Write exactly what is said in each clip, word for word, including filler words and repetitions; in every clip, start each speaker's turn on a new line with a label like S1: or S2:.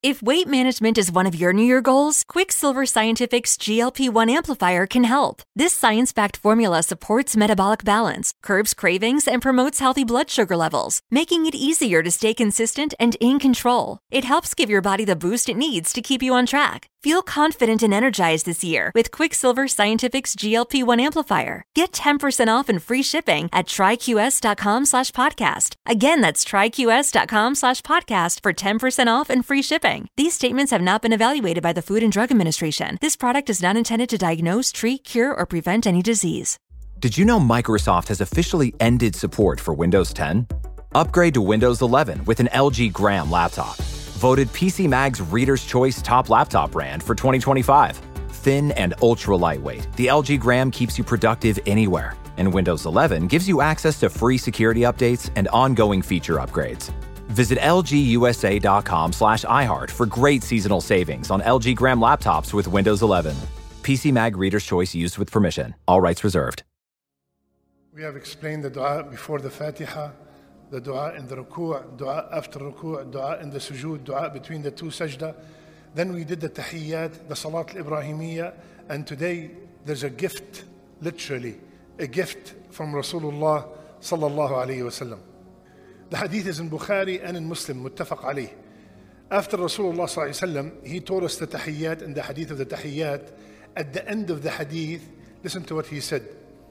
S1: If weight management is one of your New Year goals, Quicksilver Scientific's G L P one amplifier can help. This science-backed formula supports metabolic balance, curbs cravings, and promotes healthy blood sugar levels, making it easier to stay consistent and in control. It helps give your body the boost it needs to keep you on track. Feel confident and energized this year with Quicksilver Scientific's G L P one amplifier. Get ten percent off and free shipping at tryqs.com slash podcast. Again, that's tryqs.com slash podcast for ten percent off and free shipping. These statements have not been evaluated by the Food and Drug Administration. This product is not intended to diagnose, treat, cure, or prevent any disease.
S2: Did you know Microsoft has officially ended support for Windows ten? Upgrade to Windows eleven with an L G Gram laptop. Voted P C Mag's Reader's Choice Top Laptop Brand for twenty twenty-five. Thin and ultra lightweight, the L G Gram keeps you productive anywhere. And Windows eleven gives you access to free security updates and ongoing feature upgrades. Visit lgusa.com slash iHeart for great seasonal savings on L G Gram laptops with Windows eleven. P C Mag Reader's Choice used with permission. All rights reserved.
S3: We have explained the dua before the Fatiha, the dua in the ruku', dua after ruku', dua in the sujood, dua between the two sajda. Then we did the tahiyyat, the salat al-Ibrahimiyya, and today there's a gift, literally, a gift from Rasulullah sallallahu alayhi wa sallam. The hadith is in Bukhari and in Muslim, muttafaq alayh. After Rasulullah sallallahu alayhi wa sallam, he taught us the tahiyyat and the hadith of the tahiyyat. At the end of the hadith, listen to what he said.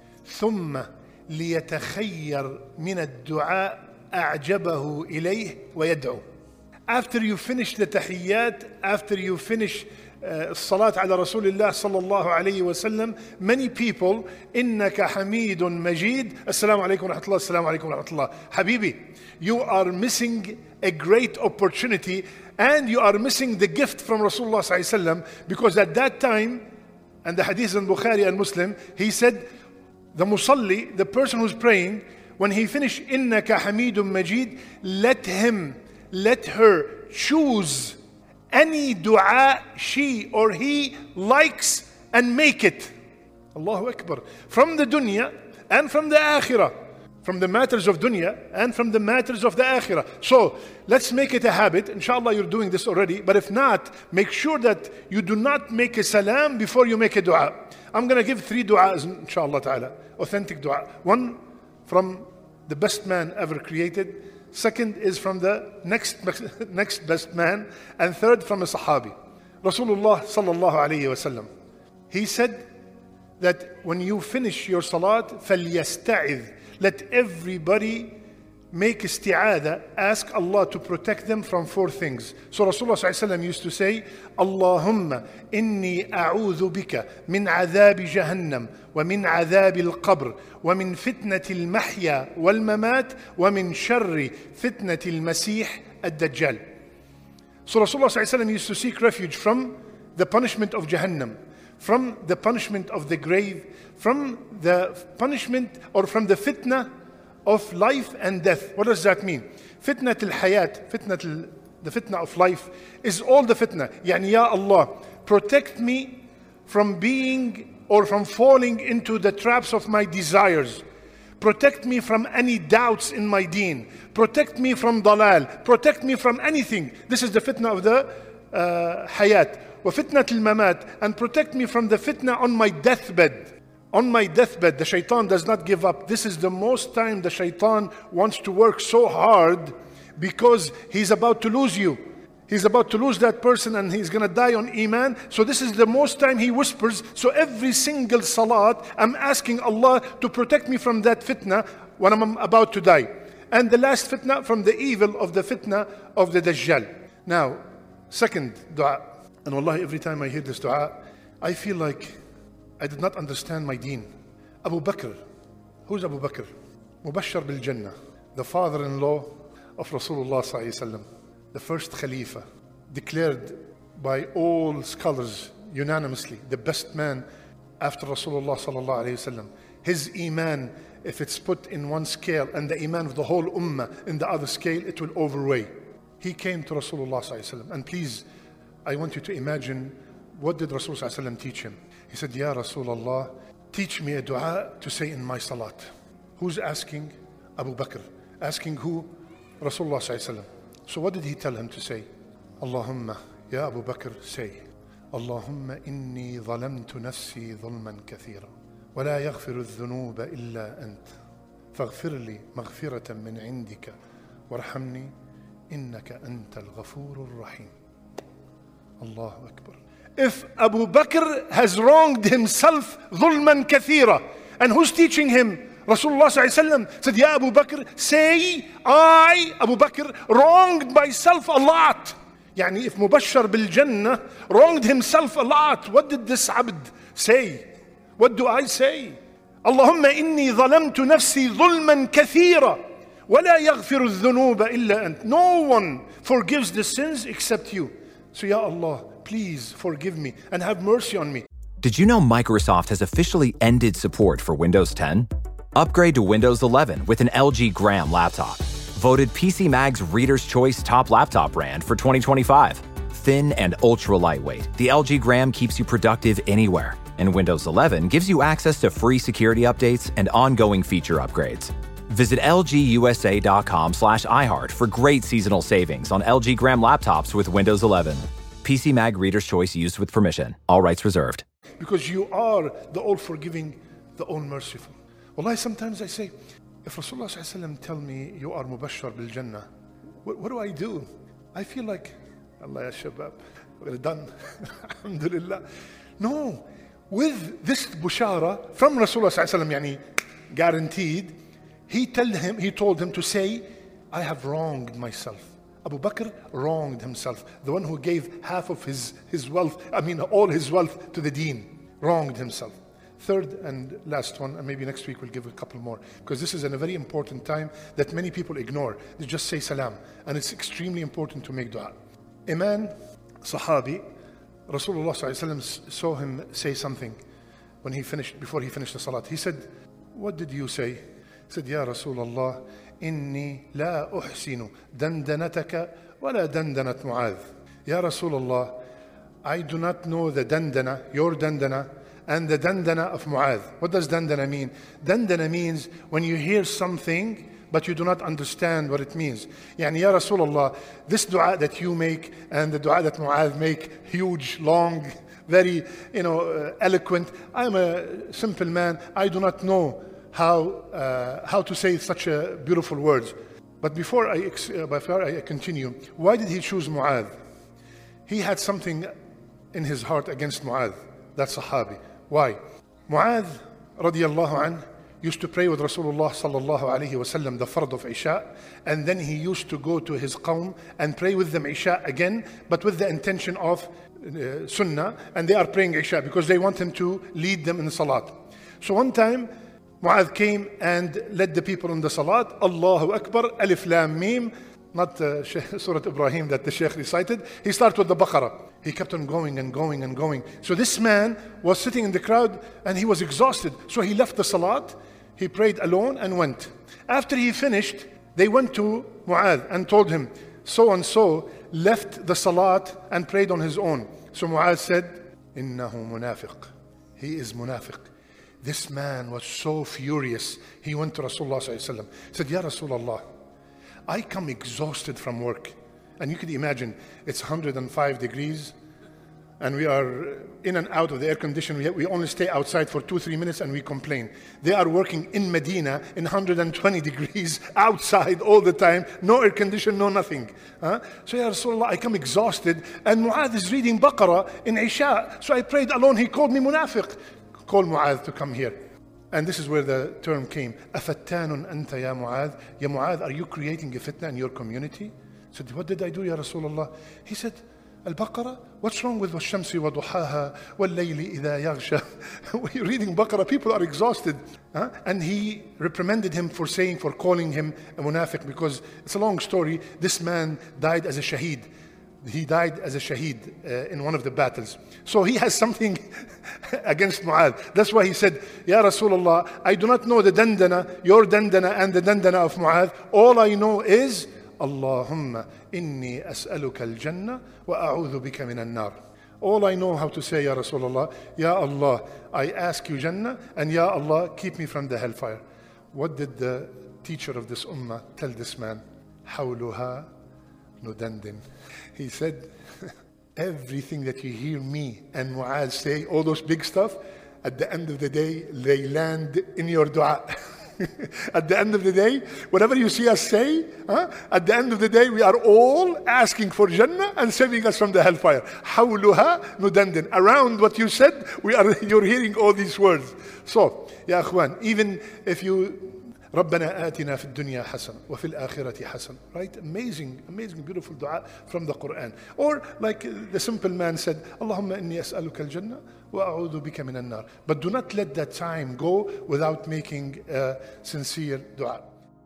S3: ثُمَّ لِيَتَخَيَّرْ مِنَ الدُّعَاء أَعْجَبَهُ إِلَيْهِ وَيَدْعُو. After you finish the tahiyyat, after you finish uh, salat ala Rasulullah sallallahu alayhi wa sallam, many people, إِنَّكَ حَمِيدٌ مَجِيدٌ Assalamu alaikum wa rahmatullah, assalamu alaikum wa rahmatullah. Habibi, you are missing a great opportunity and you are missing the gift from Rasulullah sallallahu alayhi wa sallam, because at that time, and the hadith in Bukhari and Muslim, he said, the musalli, the person who's praying, when he finished, إِنَّكَ حَمِيدٌ مَجِيدٌ, let him, let her choose any dua she or he likes and make it. Allahu Akbar. From the dunya and from the akhirah. From the matters of dunya and from the matters of the akhirah. So, let's make it a habit. Inshallah, you're doing this already. But if not, make sure that you do not make a salam before you make a dua. I'm going to give three du'as, inshallah ta'ala. Authentic dua. One from the best man ever created. Second is from the next, next best man. And third from a sahabi. Rasulullah sallallahu alayhi wa sallam. He said that when you finish your salat, فَلْيَسْتَعِذْ, let everybody make isti'adha, ask Allah to protect them from four things. So Rasulullah sallallahu alaihi wasallam used to say, Allahumma inni a'udhu bika min adhabi jahannam wa min adhabi al-qabr wa min fitnati al-mahya wal-mamat wa min sharri fitnati al-masih ad-dajjal. So Rasulullah sallallahu alaihi wasallam used to seek refuge from the punishment of Jahannam, from the punishment of the grave, from the punishment or from the fitna of life and death. What does that mean? Fitnat al-hayat, fitnat the fitna of life is all the fitna. Yani, Ya Allah, protect me from being or from falling into the traps of my desires. Protect me from any doubts in my deen. Protect me from dalal. Protect me from anything. This is the fitna of the uh, hayat. Wa fitnat al-mamat. And protect me from the fitna on my deathbed. On my deathbed, the shaitan does not give up. This is the most time the shaitan wants to work so hard because he's about to lose you. He's about to lose that person and he's going to die on iman. So this is the most time he whispers. So every single salat, I'm asking Allah to protect me from that fitna when I'm about to die. And the last fitna from the evil of the fitna of the Dajjal. Now, second dua. And wallahi, every time I hear this dua, I feel like I did not understand my deen. Abu Bakr. Who's Abu Bakr? Mubashshar bil Jannah. The father-in-law of Rasulullah sallallahu alaihi wasallam. The first Khalifa. Declared by all scholars unanimously. The best man after Rasulullah sallallahu alaihi wasallam. His iman, if it's put in one scale and the iman of the whole ummah in the other scale, it will overweigh. He came to Rasulullah sallallahu alaihi wasallam. And please, I want you to imagine, what did Rasulullah sallallahu alaihi wasallam teach him? He said, Ya Rasulullah, teach me a dua to say in my salat. Who's asking? Abu Bakr. Asking who? Rasulullah sallallahu alaihi wasallam. So what did he tell him to say? Allahumma, Ya Abu Bakr, say, Allahumma inni zalamtu nafsi zulman kathira, wa la yaghfiru adh-dhunuba illa ant, faghfir li maghfiratan min indika, warhamni, innaka anta al-ghafur ar-rahim. Allahu Akbar. If Abu Bakr has wronged himself dhulman kathira, and who's teaching him? Rasulullah sallallahu alaihi wasallam said, Ya Abu Bakr, say, I, Abu Bakr, wronged myself a lot. Yani if Mubashshar bil Jannah wronged himself a lot, what did this abd say? What do I say? Allahumma inni zalamtu nafsi dhulman kathira, wa la yaghfiru adh-dhunuba illa ant. No one forgives the sins except you. So Ya Allah, please forgive me and have mercy on me.
S2: Did you know Microsoft has officially ended support for Windows ten? Upgrade to Windows eleven with an L G Gram laptop. Voted P C Mag's Reader's Choice Top Laptop Brand for twenty twenty-five. Thin and ultra lightweight, the L G Gram keeps you productive anywhere. And Windows eleven gives you access to free security updates and ongoing feature upgrades. Visit lgusa.com slash iHeart for great seasonal savings on L G Gram laptops with Windows eleven. P C Mag Reader's Choice used with permission. All rights reserved.
S3: Because you are the all-forgiving, the all-merciful. Wallahi, sometimes I say, if Rasulullah sallallahu alaihi wasallam tell me you are mubashshar bil Jannah, what, what do I do? I feel like, Allah ya shabab, we're done. Alhamdulillah. No, with this bushara from Rasulullah sallallahu alaihi wasallam, yani guaranteed, he tell him, he told him to say, I have wronged myself. Abu Bakr wronged himself. The one who gave half of his, his wealth, I mean all his wealth to the deen, wronged himself. Third and last one, and maybe next week we'll give a couple more, because this is in a very important time that many people ignore. They just say salam, and it's extremely important to make dua. A man, Sahabi, Rasulullah sallallahu alaihi wasallam saw him say something when he finished, before he finished the salat. He said, what did you say? He said, Ya Rasulullah, inni la uhsinu dandanataka wa la dandanat Mu'adh. Ya Rasulullah, I do not know the dandana, your dandana, and the dandana of Mu'adh. What does dandana mean? Dandana means when you hear something but you do not understand what it means. Yani, Ya Rasulullah, this dua that you make and the dua that Mu'adh make, huge, long, very, you know, uh, eloquent. I'm a simple man. I do not know how uh, how to say such a beautiful words. But before I uh, before I continue, why did he choose Mu'adh? He had something in his heart against Mu'adh, that Sahabi. Why? Mu'adh radiyallahu anh used to pray with Rasulullah sallallahu alayhi wasallam the fard of Isha, and then he used to go to his qawm and pray with them Isha again, but with the intention of uh, Sunnah, and they are praying Isha because they want him to lead them in the Salat. So one time Mu'adh came and led the people in the Salat. Allahu Akbar, Alif Lam Mim, not uh, Surah Ibrahim that the Shaykh recited. He started with the Baqarah. He kept on going and going and going. So this man was sitting in the crowd and he was exhausted. So he left the Salat, he prayed alone and went. After he finished, they went to Mu'adh and told him, so and so left the Salat and prayed on his own. So Mu'adh said, Innahu munafiq. He is munafiq. This man was so furious. He went to Rasulullah sallallahu alaihi wasallam. Said, Ya Rasulullah, I come exhausted from work. And you could imagine, it's one hundred five degrees, and we are in and out of the air condition. We, we only stay outside for two, three minutes and we complain. They are working in Medina in one hundred twenty degrees, outside all the time, no air condition, no nothing. Huh? So, Ya Rasulullah, I come exhausted, and Mu'adh is reading Baqarah in Isha. So I prayed alone. He called me munafiq. Call Mu'adh to come here. And this is where the term came. أَفَتَّانٌ أَنْتَ يَا مُعَاذ. Ya Mu'adh, are you creating a fitna in your community? I said, what did I do, Ya Rasulullah? He said, Al-Baqarah? What's wrong with وَالشَّمْسِ وَضُحَاهَا وَاللَّيْلِ إِذَا يَغْشَى? When you're reading Baqarah, people are exhausted. Huh? And he reprimanded him for saying, for calling him a munafiq, because it's a long story. This man died as a shaheed. He died as a shaheed uh, in one of the battles. So he has something against Mu'adh. That's why he said, Ya Rasulullah, I do not know the dandana, your dandana and the dandana of Mu'adh. All I know is, Allahumma inni as'aluka al-jannah wa a'udhu bika min an-nar. All I know how to say, Ya Rasulullah, Ya Allah, I ask you Jannah, and Ya Allah, keep me from the hellfire. What did the teacher of this ummah tell this man? Hawluha ندندن. He said, everything that you hear me and Mu'adh say, all those big stuff, at the end of the day, they land in your dua. At the end of the day, whatever you see us say, huh, at the end of the day, we are all asking for Jannah and saving us from the hellfire. حَوْلُهَا نُدَندِن. Around what you said, we are, you're hearing all these words. So, ya akhwan, even if you ربنا آتنا في الدنيا حسنة وفي الآخرة حسنة, right? Amazing, amazing, beautiful dua from the Quran. Or like the simple man said, اللهم إني أسألك الجنة وأعوذ بك من النار. But do not let that time go without making a sincere dua.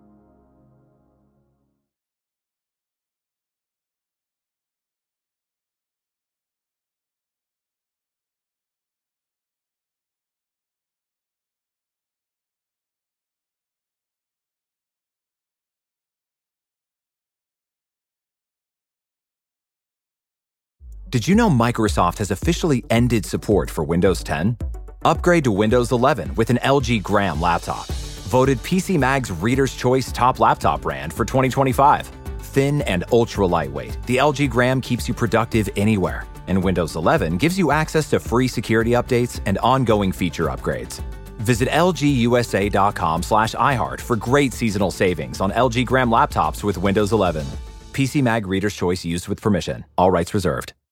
S2: Did you know Microsoft has officially ended support for Windows ten? Upgrade to Windows eleven with an L G Gram laptop. Voted P C Mag's Reader's Choice Top Laptop Brand for twenty twenty-five. Thin and ultra lightweight, the L G Gram keeps you productive anywhere. And Windows eleven gives you access to free security updates and ongoing feature upgrades. Visit lgusa.com slash iHeart for great seasonal savings on L G Gram laptops with Windows eleven. P C Mag Reader's Choice used with permission. All rights reserved.